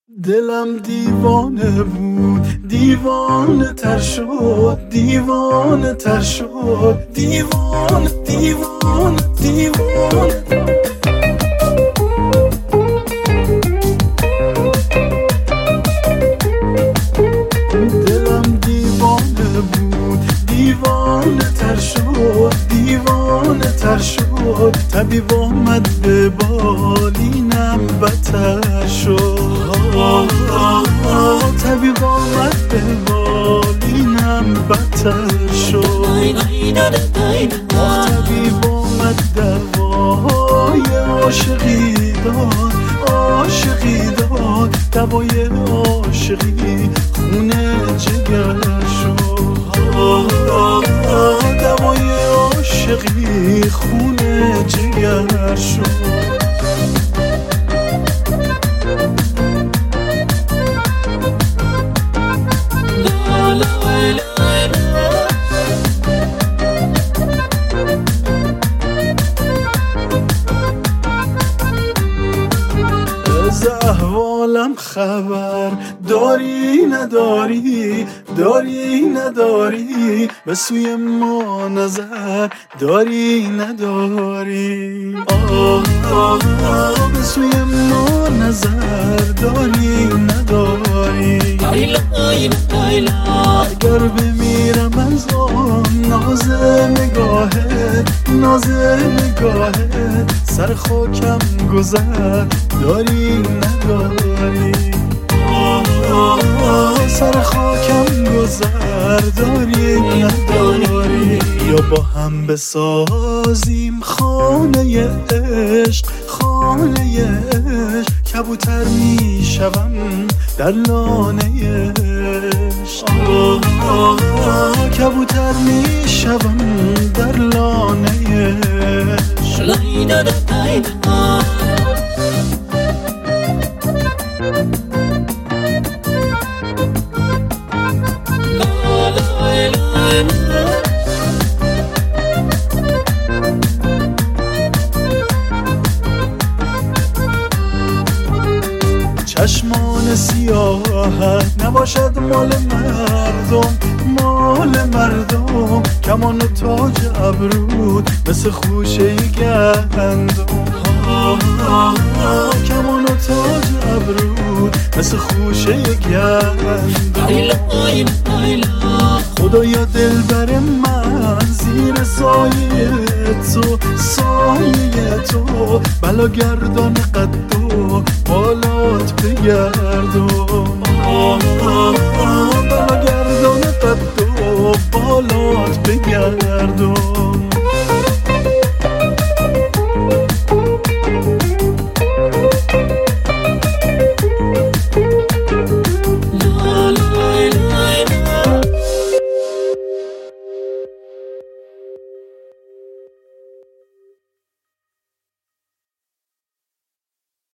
دلم دیوانه بود، دیوانه تر شد، دیوانه تر شد، دیوانه دیوانه دیوانه. دلم دیوانه بود، دیوانه تر شد، دیوانه تر شد. طبیب آمد به بالینم بتر شد. طبیب آمد به بالینم بتر شد. طبیب آمد دوای عاشقی داد، عاشقی داد. دوای عاشقی خونه جگر شد. دوای عاشقی خونه جگر شد. از احوالم خبر داری نداری، داری نداری. به سوی ما نظر داری نداری. به سوی ما نظر داری نداری. اگر بمیرم از آن ناز نگاهت، ناز نگاهت. سر خاکم گذر داری نداری. سر خاکم گذر داری نداری. یا با هم بسازیم خانه عشق، خانه عشق. کبوتر می شوم در لانه عشق. کبوتر می شوم در لانه عشق. چشمان سیاهت نباشد مال مردم، مال مردم. کمان و تاج ابرود مثل خوشه گندم. کمان و تاج ابرود مثل خوشه گندم. خدایا دلبر من زیر سایه تو، سایه تو. بلا گردان قد و بالات بگردم. بلا گردان قد و بالات بگردم.